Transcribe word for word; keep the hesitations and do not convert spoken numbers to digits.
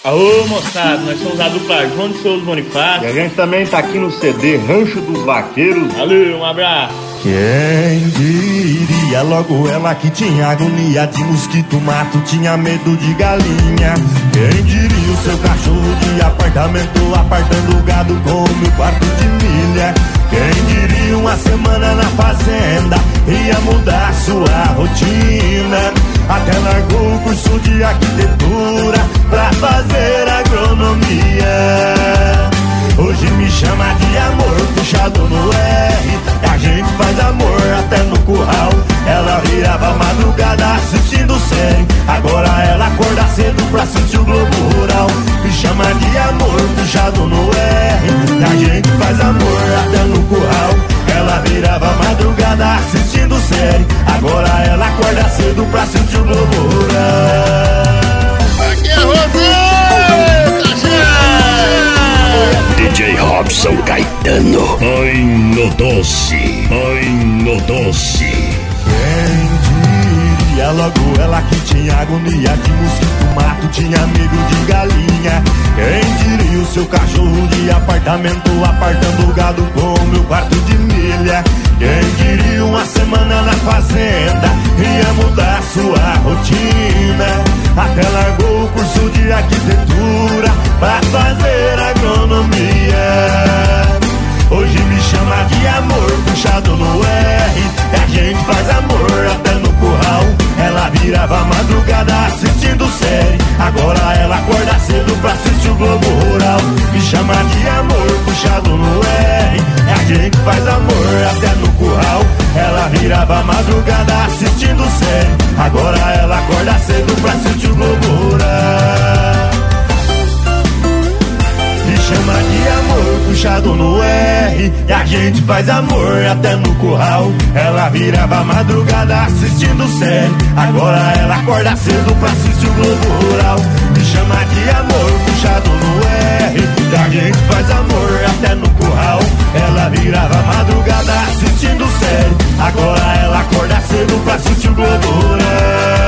Aô, moçada, nós somos a dupla João de Souza Bonifácio. E a gente também tá aqui no C D Rancho dos Vaqueiros. Valeu, um abraço. Quem diria, logo ela que tinha agonia de mosquito, mato, tinha medo de galinha. Quem diria o seu cachorro de apartamento, apartando o gado com mil quartos de milha. Quem diria uma semana na fazenda ia mudar sua rotina. Até largou o curso de arquitetura pra fazer agronomia. Hoje me chama de amor, puxado no R, e a gente faz amor até no curral. Ela virava madrugada assistindo série, agora ela acorda cedo pra assistir o Globo Rural. Me chama de amor, puxado no R, e a gente faz amor até no curral. Ela virava madrugada assistindo série, agora ela acorda cedo pra assistir o Globo Rural. Aqui é Rodrigo! D J Robson Caetano. Ai no doce, ai no doce. Quem diria, logo ela que tinha agonia de mosquito, mato, tinha medo de galinha. Quem diria o seu cachorro de apartamento, apartando o gado com mil quartos de milha. Quem diria uma semana na fazenda ia mudar sua rotina. Até largou o curso de arquitetura pra fazer agronomia. Hoje me chama de amor, puxado no R, e a gente faz amor até no curral. Ela virava madrugada assistindo série, agora ela acorda cedo pra assistir o Globo Rural. Me chama de amor, puxado no R, e a gente faz amor até no curral. Ela virava madrugada assistindo série, agora ela acorda cedo pra assistir o Globo Rural. Me chama de amor, puxado no R, e a gente faz amor até no curral. Ela virava madrugada assistindo série, agora ela acorda cedo pra assistir o Globo Rural. Me chama de amor, puxado no R, e a gente faz amor até no curral. Ela virava madrugada assistindo série, agora ela acorda cedo pra assistir o Globo Rural.